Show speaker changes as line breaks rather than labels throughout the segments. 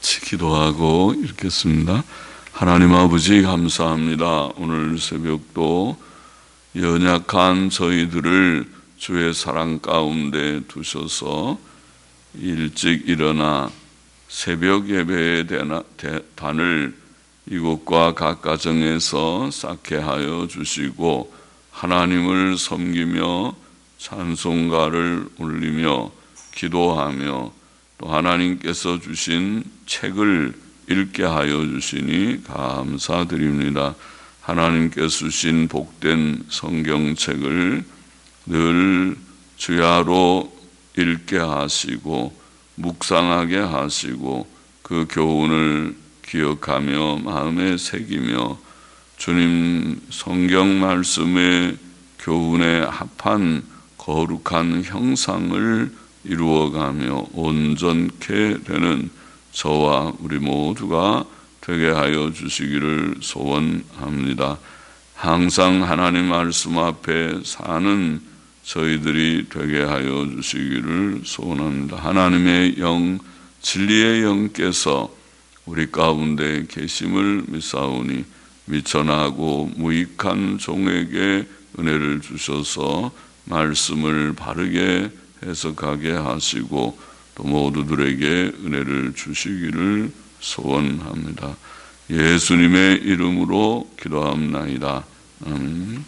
같이 기도하고 읽겠습니다. 하나님 아버지 감사합니다. 오늘 새벽도 연약한 저희들을 주의 사랑 가운데 두셔서 일찍 일어나 새벽 예배의 단을 이곳과 각 가정에서 쌓게 하여 주시고 하나님을 섬기며 찬송가를 올리며 기도하며 또 하나님께서 주신 책을 읽게 하여 주시니 감사드립니다. 하나님께서 주신 복된 성경책을 늘 주야로 읽게 하시고 묵상하게 하시고 그 교훈을 기억하며 마음에 새기며 주님 성경 말씀의 교훈에 합한 거룩한 형상을 이루어가며 온전케 되는 저와 우리 모두가 되게 하여 주시기를 소원합니다. 항상 하나님 말씀 앞에 사는 저희들이 되게 하여 주시기를 소원합니다. 하나님의 영, 진리의 영께서 우리 가운데 계심을 믿사오니 미천하고 무익한 종에게 은혜를 주셔서 말씀을 바르게 해석하게 하시고 또 모두들에게 은혜를 주시기를 소원합니다. 예수님의 이름으로 기도합나이다. 아멘.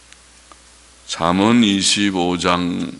잠언 25장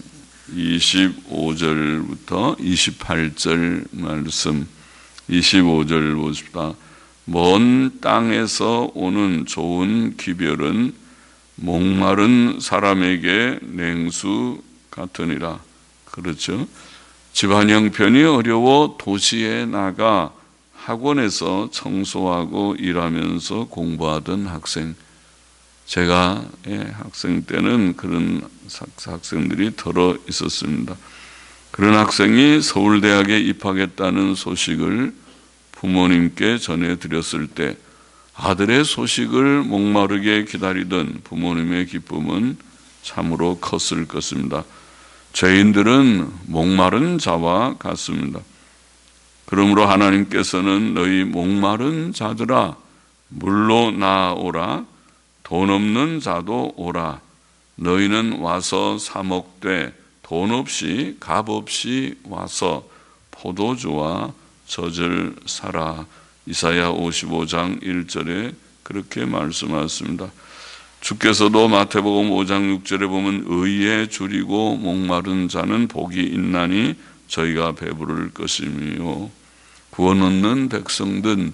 25절부터 28절 말씀 25절 보십시다. 먼 땅에서 오는 좋은 기별은 목마른 사람에게 냉수 같으니라. 그렇죠? 집안 형편이 어려워 도시에 나가 학원에서 청소하고 일하면서 공부하던 학생, 제가 학생 때는 그런 학생들이 덜어 있었습니다. 그런 학생이 서울대학에 입학했다는 소식을 부모님께 전해드렸을 때 아들의 소식을 목마르게 기다리던 부모님의 기쁨은 참으로 컸을 것입니다. 죄인들은 목마른 자와 같습니다. 그러므로 하나님께서는 너희 목마른 자들아 물로 나아오라, 돈 없는 자도 오라, 너희는 와서 사 먹되 돈 없이 값 없이 와서 포도주와 젖을 사라. 이사야 55장 1절에 그렇게 말씀하셨습니다. 주께서도 마태복음 5장 6절에 보면 의에 줄이고 목마른 자는 복이 있나니 저희가 배부를 것이며, 구원 얻는 백성들은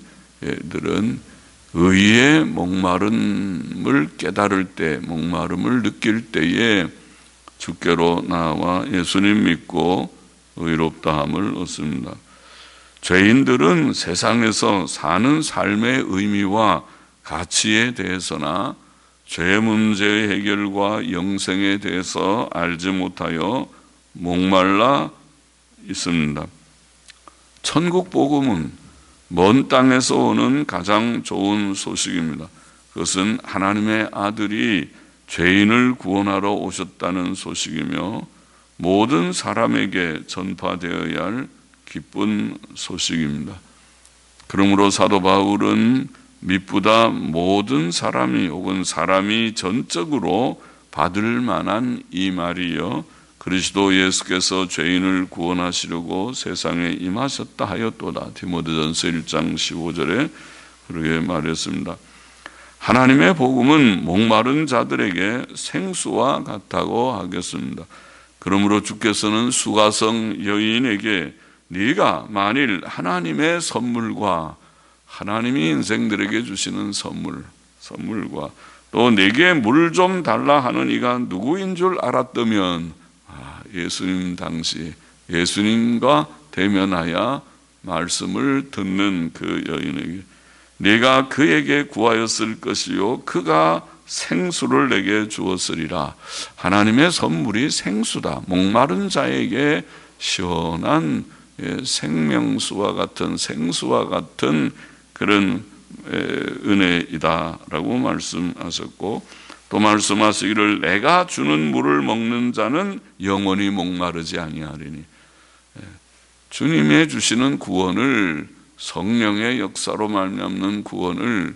의의 목마름을 깨달을 때, 목마름을 느낄 때에 주께로 나와 예수님 믿고 의롭다함을 얻습니다. 죄인들은 세상에서 사는 삶의 의미와 가치에 대해서나 죄 문제의 해결과 영생에 대해서 알지 못하여 목말라 있습니다. 천국 복음은 먼 땅에서 오는 가장 좋은 소식입니다. 그것은 하나님의 아들이 죄인을 구원하러 오셨다는 소식이며 모든 사람에게 전파되어야 할 기쁜 소식입니다. 그러므로 사도 바울은 미쁘다 모든 사람이 혹은 사람이 전적으로 받을 만한 이 말이요 그리스도 예수께서 죄인을 구원하시려고 세상에 임하셨다 하였도다. 디모데전서 1장 15절에 그렇게 말했습니다. 하나님의 복음은 목마른 자들에게 생수와 같다고 하겠습니다. 그러므로 주께서는 수가성 여인에게 네가 만일 하나님의 선물과 하나님이 인생들에게 주시는 선물과 또 내게 물 좀 달라 하는 이가 누구인 줄 알았다면 예수님 당시 예수님과 대면하여 말씀을 듣는 그 여인에게 내가 그에게 구하였을 것이요 그가 생수를 내게 주었으리라. 하나님의 선물이 생수다. 목마른 자에게 시원한 생명수와 같은 생수와 같은 그런 은혜이다라고 말씀하셨고 또 말씀하시기를 내가 주는 물을 먹는 자는 영원히 목마르지 아니하리니 주님의 주시는 구원을 성령의 역사로 말미암는 구원을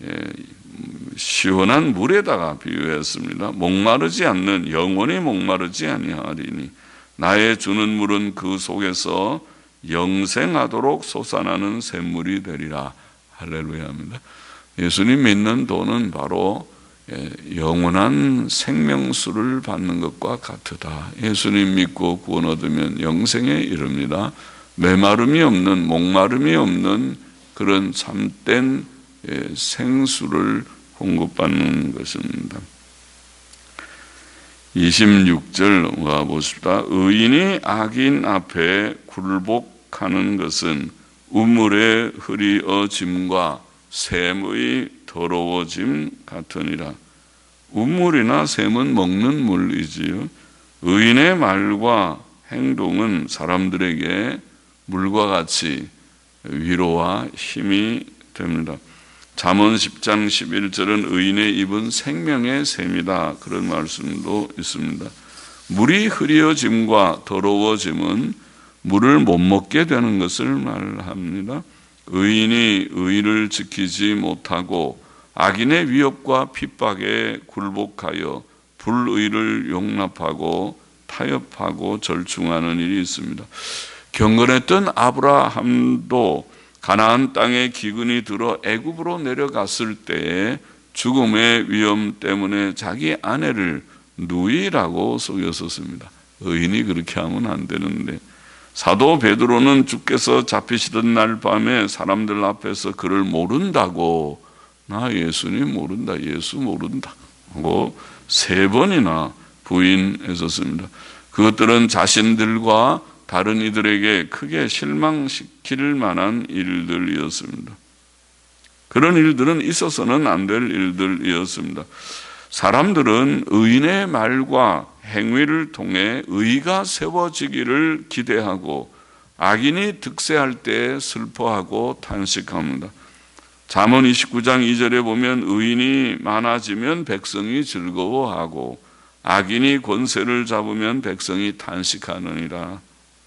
시원한 물에다가 비유했습니다. 목마르지 않는, 영원히 목마르지 아니하리니 나의 주는 물은 그 속에서 영생하도록 솟아나는 샘물이 되리라. 할렐루야입니다. 예수님 믿는 도는 바로 영원한 생명수를 받는 것과 같으다. 예수님 믿고 구원 얻으면 영생에 이릅니다. 메마름이 없는, 목마름이 없는 그런 참된 생수를 공급받는 것입니다. 26절 와 보십시다. 의인이 악인 앞에 굴복하는 것은 우물의 흐리어짐과 샘의 더러워짐 같으니라. 우물이나 샘은 먹는 물이지요. 의인의 말과 행동은 사람들에게 물과 같이 위로와 힘이 됩니다. 잠언 10장 11절은 의인의 입은 생명의 샘이다, 그런 말씀도 있습니다. 물이 흐려짐과 더러워짐은 물을 못 먹게 되는 것을 말합니다. 의인이 의를 지키지 못하고 악인의 위협과 핍박에 굴복하여 불의를 용납하고 타협하고 절충하는 일이 있습니다. 경건했던 아브라함도 가나안 땅에 기근이 들어 애굽으로 내려갔을 때에 죽음의 위험 때문에 자기 아내를 누이라고 속였었습니다. 의인이 그렇게 하면 안 되는데, 사도 베드로는 주께서 잡히시던 날 밤에 사람들 앞에서 그를 모른다고, 나 예수님 모른다, 예수 모른다 하고 3번이나 부인했었습니다. 그것들은 자신들과 다른 이들에게 크게 실망시킬 만한 일들이었습니다. 그런 일들은 있어서는 안 될 일들이었습니다. 사람들은 의인의 말과 행위를 통해 의가 세워지기를 기대하고 악인이 득세할 때 슬퍼하고 탄식합니다. 잠언 29장 2절에 보면 의인이 많아지면 백성이 즐거워하고 악인이 권세를 잡으면 백성이 탄식하느니라.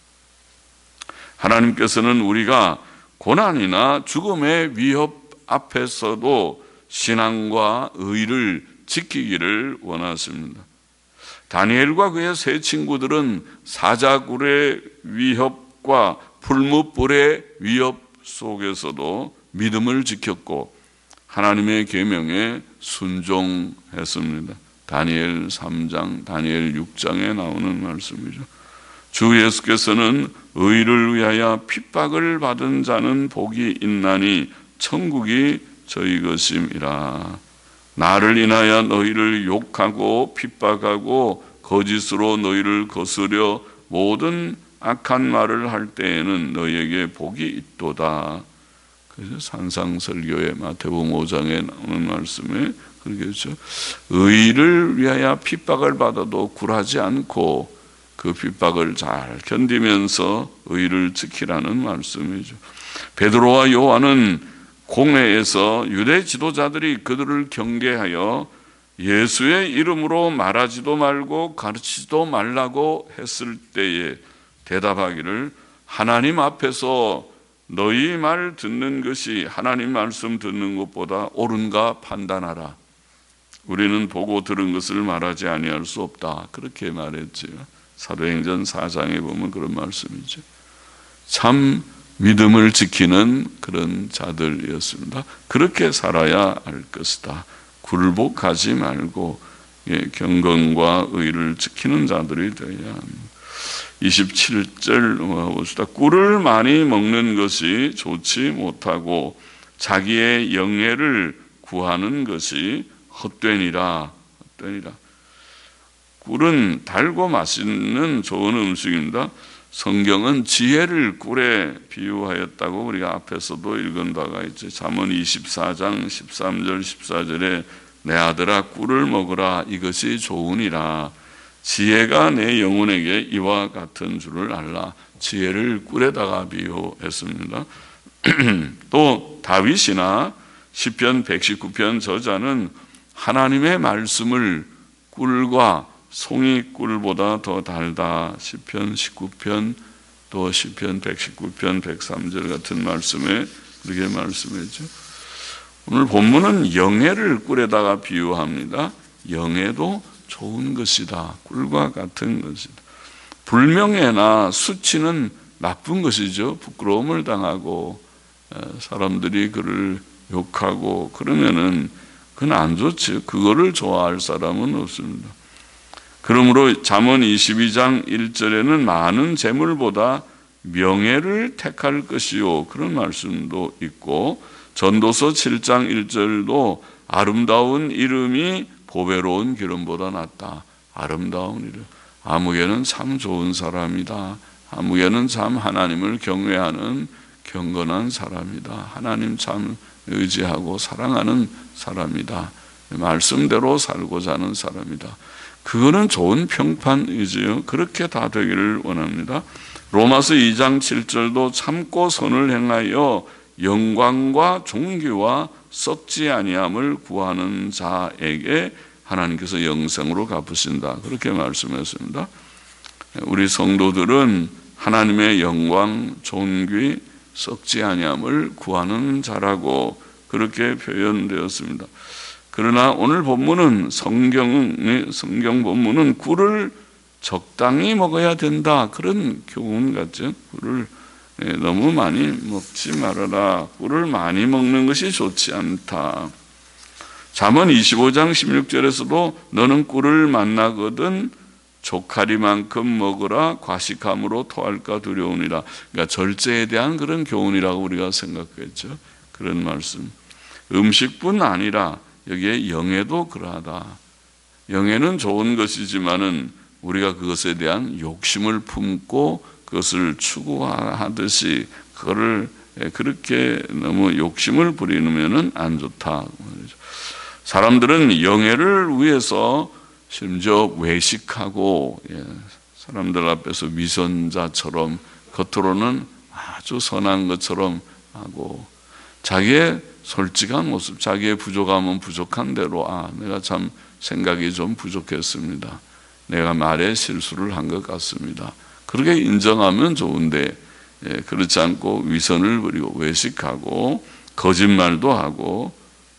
하나님께서는 우리가 고난이나 죽음의 위협 앞에서도 신앙과 의를 지키기를 원하십니다. 다니엘과 그의 세 친구들은 사자굴의 위협과 풀무불의 위협 속에서도 믿음을 지켰고 하나님의 계명에 순종했습니다. 다니엘 3장, 다니엘 6장에 나오는 말씀이죠. 주 예수께서는 의를 위하여 핍박을 받은 자는 복이 있나니 천국이 저희 것임이라. 나를 인하여 너희를 욕하고 핍박하고 거짓으로 너희를 거스려 모든 악한 말을 할 때에는 너희에게 복이 있도다. 그래서 산상설교의 마태복음 5장에 나오는 말씀에 그러겠죠. 의를 위하여 핍박을 받아도 굴하지 않고 그 핍박을 잘 견디면서 의를 지키라는 말씀이죠. 베드로와 요한은 공회에서 유대 지도자들이 그들을 경계하여 예수의 이름으로 말하지도 말고 가르치지도 말라고 했을 때에 대답하기를, 하나님 앞에서 너희 말 듣는 것이 하나님 말씀 듣는 것보다 옳은가 판단하라. 우리는 보고 들은 것을 말하지 아니할 수 없다, 그렇게 말했지요. 사도행전 4장에 보면 그런 말씀이죠. 참 믿음을 지키는 그런 자들이었습니다. 그렇게 살아야 할 것이다. 굴복하지 말고 경건과 의를 지키는 자들이 되어야 합니다. 27절 봅시다. 꿀을 많이 먹는 것이 좋지 못하고 자기의 영예를 구하는 것이 헛되니라. 꿀은 달고 맛있는 좋은 음식입니다. 성경은 지혜를 꿀에 비유하였다고 우리가 앞에서도 읽은 바가 있죠. 잠언 24장 13절 14절에 내 아들아 꿀을 먹으라, 이것이 좋으니라. 지혜가 내 영혼에게 이와 같은 줄을 알라. 지혜를 꿀에다가 비유했습니다. 또 다윗이나 시편 119편 저자는 하나님의 말씀을 꿀과 송이꿀보다 더 달다, 시편 19편 또 시편 119편 103절 같은 말씀에 그렇게 말씀했죠. 오늘 본문은 영예를 꿀에다가 비유합니다. 영예도 좋은 것이다. 꿀과 같은 것이다. 불명예나 수치는 나쁜 것이죠. 부끄러움을 당하고 사람들이 그를 욕하고 그러면은 그건 안 좋죠. 그거를 좋아할 사람은 없습니다. 그러므로 잠언 22장 1절에는 많은 재물보다 명예를 택할 것이요, 그런 말씀도 있고, 전도서 7장 1절도 아름다운 이름이 보배로운 기름보다 낫다. 아름다운 이름. 아무개는 참 좋은 사람이다. 아무개는 참 하나님을 경외하는 경건한 사람이다. 하나님 참 의지하고 사랑하는 사람이다. 말씀대로 살고자 하는 사람이다. 그거는 좋은 평판이지요. 그렇게 다 되기를 원합니다. 로마서 2장 7절도 참고 선을 행하여 영광과 존귀와 썩지 아니함을 구하는 자에게 하나님께서 영생으로 갚으신다. 그렇게 말씀했습니다. 우리 성도들은 하나님의 영광, 존귀, 썩지 아니함을 구하는 자라고 그렇게 표현되었습니다. 그러나 오늘 본문은 성경 본문은 꿀을 적당히 먹어야 된다. 그런 교훈 같죠. 꿀을 너무 많이 먹지 말아라. 꿀을 많이 먹는 것이 좋지 않다. 잠언 25장 16절에서도 너는 꿀을 만나거든 조카리만큼 먹으라. 과식함으로 토할까 두려우니라. 그러니까 절제에 대한 그런 교훈이라고 우리가 생각했죠. 그런 말씀. 음식뿐 아니라 여기에 영예도 그러하다. 영예는 좋은 것이지만은 우리가 그것에 대한 욕심을 품고 그것을 추구하듯이 그거를 그렇게 너무 욕심을 부리면은 안 좋다. 사람들은 영예를 위해서 심지어 외식하고 사람들 앞에서 위선자처럼 겉으로는 아주 선한 것처럼 하고 자기의 솔직한 모습, 자기의 부족함은 부족한 대로 내가 참 생각이 좀 부족했습니다. 내가 말에 실수를 한 것 같습니다. 그렇게 인정하면 좋은데 그렇지 않고 위선을 부리고 외식하고 거짓말도 하고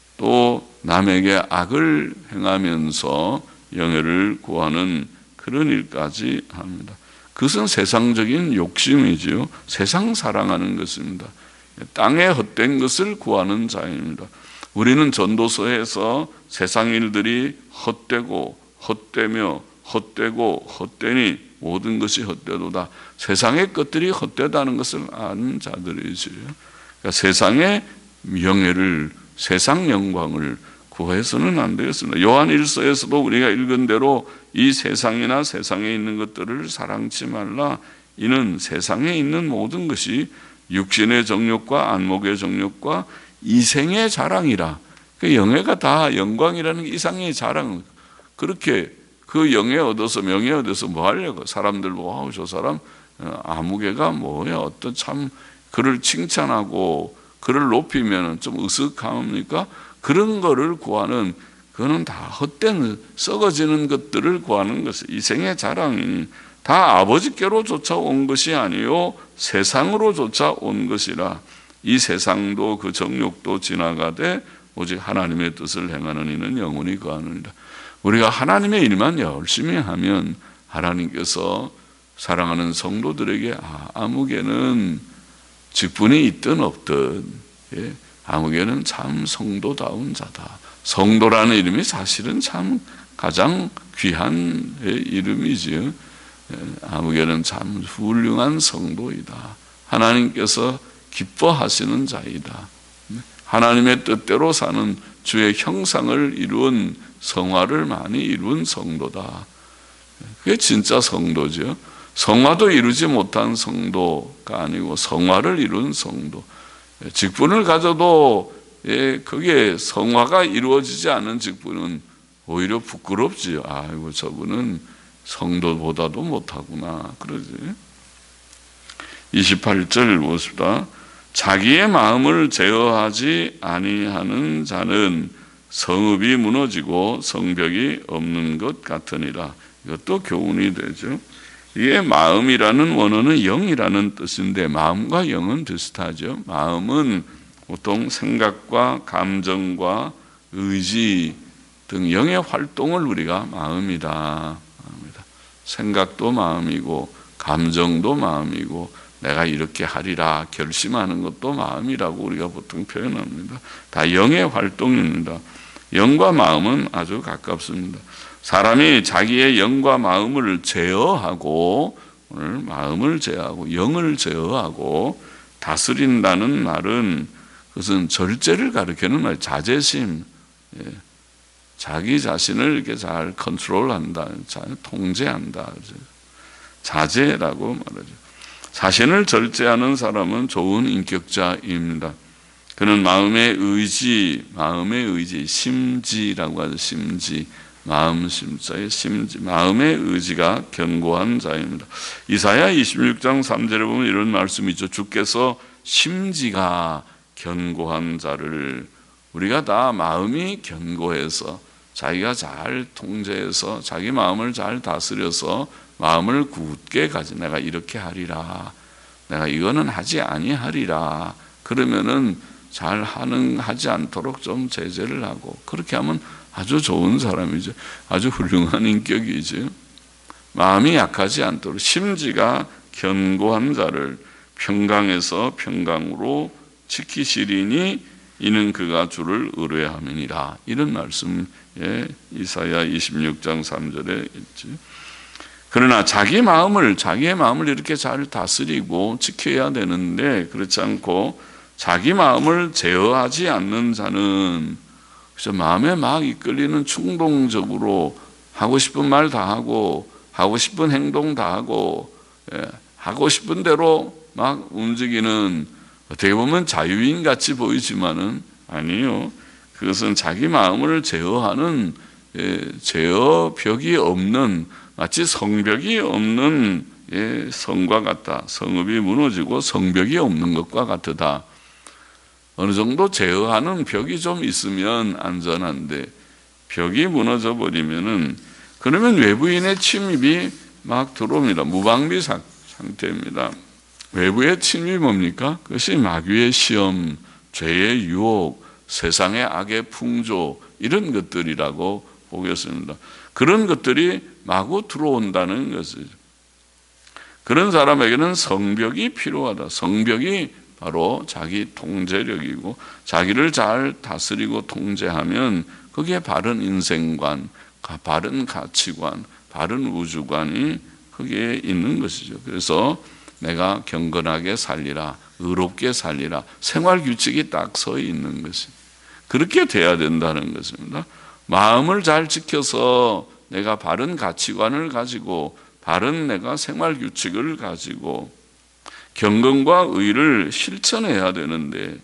또 남에게 악을 행하면서 영예를 구하는 그런 일까지 합니다. 그것은 세상적인 욕심이지요. 세상 사랑하는 것입니다. 땅에 헛된 것을 구하는 자입니다. 우리는 전도서에서 세상 일들이 헛되고 헛되며 헛되고 헛되니 모든 것이 헛되도다. 세상의 것들이 헛되다는 것을 아는 자들이지요. 그러니까 세상의 영예를, 세상 영광을 구해서는 안 되겠습니다. 요한 1서에서도 우리가 읽은 대로 이 세상이나 세상에 있는 것들을 사랑치 말라. 이는 세상에 있는 모든 것이 육신의 정욕과 안목의 정욕과 이생의 자랑이라. 그 영예가 다 영광이라는 이상의 자랑. 그렇게 그 영예 얻어서 명예 얻어서 뭐 하려고? 사람들 보고 저 사람 아무개가 뭐야? 어떤 참 그를 칭찬하고 그를 높이면 좀 으쓱합니까? 그런 거를 구하는, 그거는 다 헛된 썩어지는 것들을 구하는 것이 이생의 자랑이니 다 아버지께로 쫓아온 것이 아니요 세상으로 쫓아온 것이라. 이 세상도 그 정욕도 지나가되 오직 하나님의 뜻을 행하는 이는 영원히 거하느니라. 우리가 하나님의 일만 열심히 하면 하나님께서 사랑하는 성도들에게 아무개는 직분이 있든 없든 아무개는 참 성도다운 자다. 성도라는 이름이 사실은 참 가장 귀한 이름이지요. 아무개는 참 훌륭한 성도이다. 하나님께서 기뻐하시는 자이다. 하나님의 뜻대로 사는 주의 형상을 이룬 성화를 많이 이룬 성도다. 그게 진짜 성도죠. 성화도 이루지 못한 성도가 아니고 성화를 이룬 성도. 직분을 가져도 그게 성화가 이루어지지 않은 직분은 오히려 부끄럽지요. 아이고 저분은 성도보다도 못하구나. 그러지. 28절 보십시다. 자기의 마음을 제어하지 아니하는 자는 성읍이 무너지고 성벽이 없는 것 같으니라. 이것도 교훈이 되죠. 이게 마음이라는 원어는 영이라는 뜻인데 마음과 영은 비슷하죠. 마음은 보통 생각과 감정과 의지 등 영의 활동을 우리가 마음이다. 생각도 마음이고 감정도 마음이고 내가 이렇게 하리라 결심하는 것도 마음이라고 우리가 보통 표현합니다. 다 영의 활동입니다. 영과 마음은 아주 가깝습니다. 사람이 자기의 영과 마음을 제어하고, 오늘 마음을 제어하고 영을 제어하고 다스린다는 말은 그것은 절제를 가리키는 말, 자제심, 자기 자신을 이렇게 잘 컨트롤한다, 잘 통제한다, 자제라고 말하죠. 자신을 절제하는 사람은 좋은 인격자입니다. 그는 마음의 의지, 심지라고 하죠. 심지, 마음 심자의 심지, 마음의 의지가 견고한 자입니다. 이사야 26장 3절에 보면 이런 말씀이 있죠. 주께서 심지가 견고한 자를, 우리가 다 마음이 견고해서 자기가 잘 통제해서 자기 마음을 잘 다스려서 마음을 굳게 가지, 내가 이렇게 하리라, 내가 이거는 하지 아니하리라, 그러면은 잘 하지 않도록 좀 제재를 하고, 그렇게 하면 아주 좋은 사람이죠. 아주 훌륭한 인격이죠. 마음이 약하지 않도록 심지가 견고한 자를 평강에서 평강으로 지키시리니 이는 그가 주를 의뢰함이니라. 이런 말씀 이사야 26장 3절에 있지. 그러나 자기의 마음을 이렇게 잘 다스리고 지켜야 되는데 그렇지 않고 자기 마음을 제어하지 않는 자는 그래서 마음에 막 이끌리는 충동적으로 하고 싶은 말 다 하고 하고 싶은 행동 다 하고 하고 싶은 대로 막 움직이는, 어떻게 보면 자유인 같이 보이지만은 아니요. 그것은 자기 마음을 제어하는 제어벽이 없는, 마치 성벽이 없는 성과 같다. 성읍이 무너지고 성벽이 없는 것과 같다. 어느 정도 제어하는 벽이 좀 있으면 안전한데 벽이 무너져 버리면은 그러면 외부인의 침입이 막 들어옵니다. 무방비 상태입니다. 외부의 침입이 뭡니까? 그것이 마귀의 시험, 죄의 유혹, 세상의 악의 풍조, 이런 것들이라고 보겠습니다. 그런 것들이 마구 들어온다는 것이죠. 그런 사람에게는 성벽이 필요하다. 성벽이 바로 자기 통제력이고 자기를 잘 다스리고 통제하면 그게 바른 인생관, 바른 가치관, 바른 우주관이 거기에 있는 것이죠. 그래서 내가 경건하게 살리라, 의롭게 살리라, 생활 규칙이 딱 서 있는 것이, 그렇게 돼야 된다는 것입니다. 마음을 잘 지켜서 내가 바른 가치관을 가지고 바른 내가 생활 규칙을 가지고 경건과 의를 실천해야 되는데,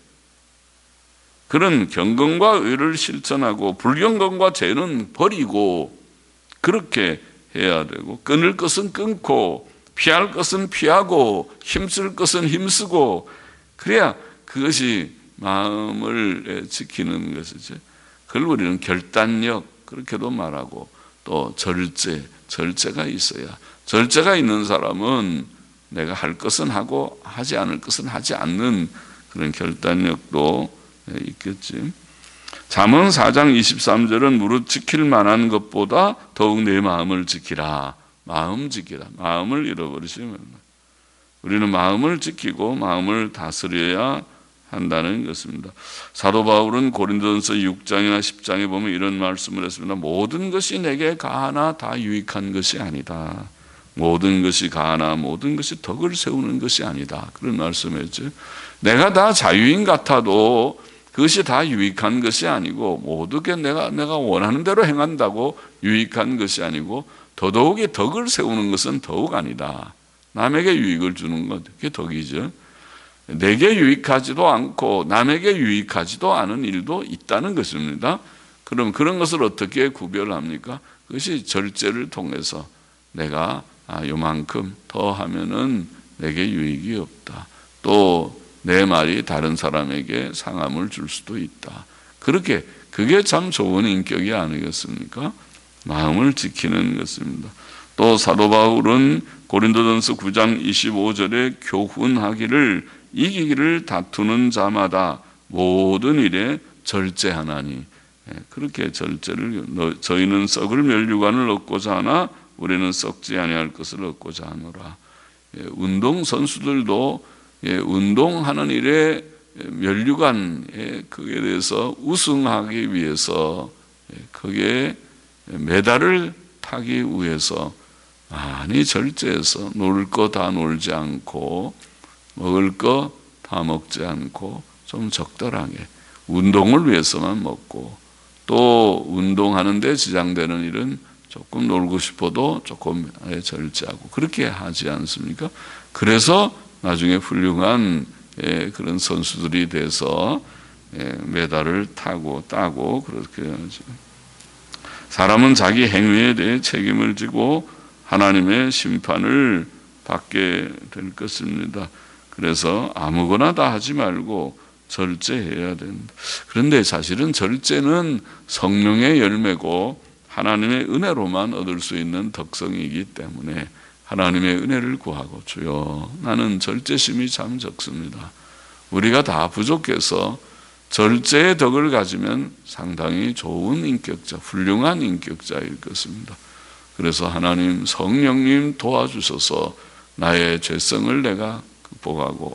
그런 경건과 의를 실천하고 불경건과 죄는 버리고 그렇게 해야 되고, 끊을 것은 끊고 피할 것은 피하고 힘쓸 것은 힘쓰고, 그래야 그것이 마음을 지키는 것이죠. 그걸 우리는 결단력, 그렇게도 말하고, 또 절제가 있어야, 절제가 있는 사람은 내가 할 것은 하고 하지 않을 것은 하지 않는 그런 결단력도 있겠지. 잠언 4장 23절은 무릇 지킬 만한 것보다 더욱 내 마음을 지키라. 마음 지키라. 마음을 잃어버리시면 우리는 마음을 지키고 마음을 다스려야 한다는 것입니다. 사도 바울은 고린도전서 6장이나 10장에 보면 이런 말씀을 했습니다. 모든 것이 내게 가하나 다 유익한 것이 아니다. 모든 것이 가하나 모든 것이 덕을 세우는 것이 아니다. 그런 말씀했죠. 내가 다 자유인 같아도 그것이 다 유익한 것이 아니고, 모두게 내가 원하는 대로 행한다고 유익한 것이 아니고, 더더욱이 덕을 세우는 것은 더욱 아니다. 남에게 유익을 주는 것, 그게 덕이죠. 내게 유익하지도 않고 남에게 유익하지도 않은 일도 있다는 것입니다. 그럼 그런 것을 어떻게 구별합니까? 그것이 절제를 통해서 내가 요만큼 더 하면은 내게 유익이 없다. 또 내 말이 다른 사람에게 상함을 줄 수도 있다. 그게 참 좋은 인격이 아니겠습니까? 마음을 지키는 것입니다. 또 사도 바울은 고린도전서 9장 25절에 교훈하기를 이기기를 다투는 자마다 모든 일에 절제하나니, 그렇게 절제를, 저희는 썩을 멸류관을 얻고자 하나 우리는 썩지 아니할 것을 얻고자 하노라. 운동 선수들도 운동하는 일에 멸류관, 그에 대해서 우승하기 위해서, 그게 메달을 타기 위해서 많이 절제해서 놀 거 다 놀지 않고 먹을 거 다 먹지 않고 좀 적절하게 운동을 위해서만 먹고, 또 운동하는데 지장되는 일은 조금 놀고 싶어도 조금 절제하고 그렇게 하지 않습니까? 그래서 나중에 훌륭한 그런 선수들이 돼서 메달을 따고 그렇게 하죠. 사람은 자기 행위에 대해 책임을 지고 하나님의 심판을 받게 될 것입니다. 그래서 아무거나 다 하지 말고 절제해야 된다. 그런데 사실은 절제는 성령의 열매고 하나님의 은혜로만 얻을 수 있는 덕성이기 때문에 하나님의 은혜를 구하고, 주여 나는 절제심이 참 적습니다. 우리가 다 부족해서 절제의 덕을 가지면 상당히 좋은 인격자, 훌륭한 인격자일 것입니다. 그래서 하나님 성령님 도와주셔서 나의 죄성을 내가 극복하고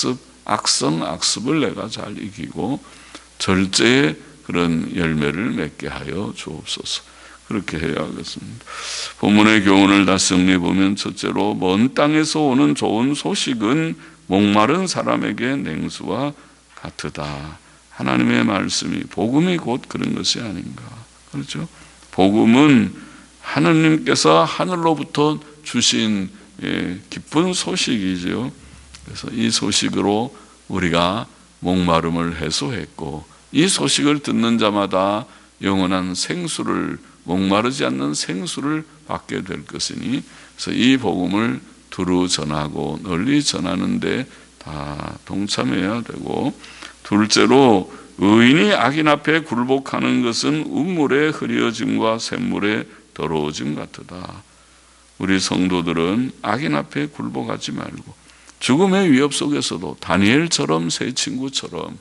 악습을 내가 잘 이기고 절제의 그런 열매를 맺게 하여 주옵소서. 그렇게 해야 하겠습니다. 본문의 교훈을 다시 정리해 보면, 첫째로 먼 땅에서 오는 좋은 소식은 목마른 사람에게 냉수와 같으다. 하나님의 말씀이, 복음이 곧 그런 것이 아닌가. 그렇죠? 복음은 하느님께서 하늘로부터 주신 기쁜 소식이죠. 그래서 이 소식으로 우리가 목마름을 해소했고, 이 소식을 듣는 자마다 영원한 생수를, 목마르지 않는 생수를 받게 될 것이니, 그래서 이 복음을 두루 전하고 널리 전하는데 다 동참해야 되고, 둘째로 의인이 악인 앞에 굴복하는 것은 운물의 흐려짐과 샘물의 더러워짐 같으다. 우리 성도들은 악인 앞에 굴복하지 말고 죽음의 위협 속에서도 다니엘처럼, 세 친구처럼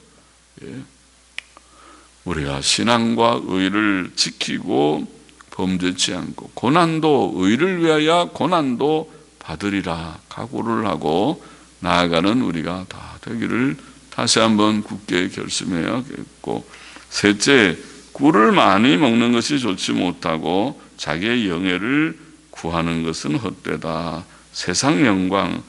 우리가 신앙과 의를 지키고 범죄치 않고, 고난도 의를 위하여 고난도 받으리라 각오를 하고 나아가는 우리가 다 되기를 다시 한번 굳게 결심해야겠고, 셋째, 꿀을 많이 먹는 것이 좋지 못하고 자기의 영예를 구하는 것은 헛되다. 세상 영광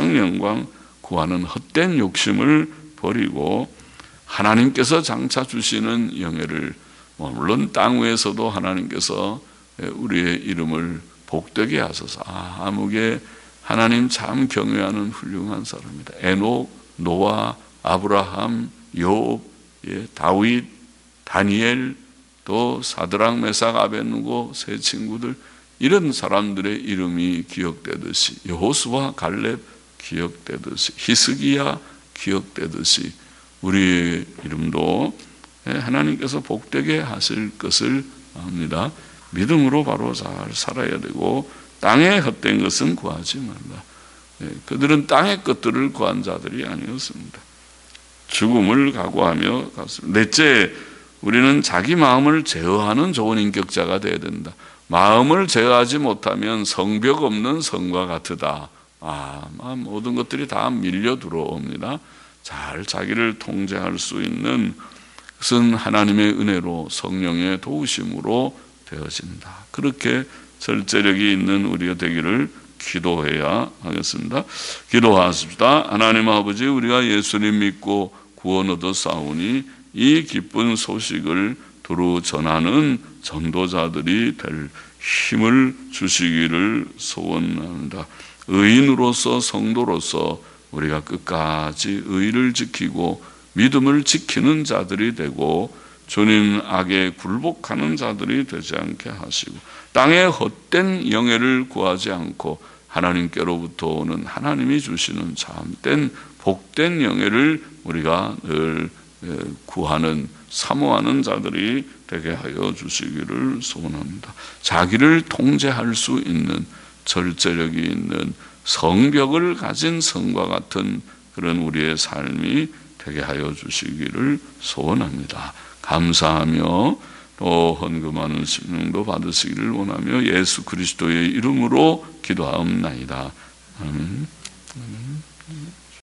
구하는 헛된 욕심을 버리고 하나님께서 장차 주시는 영예를, 물론 땅 위에서도 하나님께서 우리의 이름을 복되게 하소서. 아무개 하나님 참 경외하는 훌륭한 사람이다. 에녹, 노아, 아브라함, 욥, 다윗, 다니엘, 또 사드락, 메삭, 아벳느고 세 친구들, 이런 사람들의 이름이 기억되듯이, 여호수아, 갈렙 기억되듯이, 히스기야 기억되듯이 우리의 이름도 하나님께서 복되게 하실 것을 압니다. 믿음으로 바로 잘 살아야 되고, 땅의 헛된 것은 구하지 말라. 그들은 땅의 것들을 구한 자들이 아니었습니다. 죽음을 각오하며 갔습니다. 넷째, 우리는 자기 마음을 제어하는 좋은 인격자가 되어야 된다. 마음을 제어하지 못하면 성벽 없는 성과 같으다. 모든 것들이 다 밀려 들어옵니다. 잘 자기를 통제할 수 있는 것은 하나님의 은혜로, 성령의 도우심으로 되어진다. 그렇게 절제력이 있는 우리가 되기를 기도해야 하겠습니다. 기도하십시다. 하나님 아버지, 우리가 예수님 믿고 구원 얻어 싸우니 이 기쁜 소식을 두루 전하는 전도자들이 될 힘을 주시기를 소원합니다. 의인으로서, 성도로서 우리가 끝까지 의를 지키고 믿음을 지키는 자들이 되고, 주님 악에 굴복하는 자들이 되지 않게 하시고, 땅의 헛된 영예를 구하지 않고 하나님께로부터 오는 하나님이 주시는 참된 복된 영예를 우리가 늘 구하는, 사모하는 자들이 되게 하여 주시기를 소원합니다. 자기를 통제할 수 있는, 절제력이 있는 성벽을 가진 성과 같은 그런 우리의 삶이 되게 하여 주시기를 소원합니다. 감사하며 또 헌금하는 심령도 받으시기를 원하며 예수 그리스도의 이름으로 기도하옵나이다. 아멘.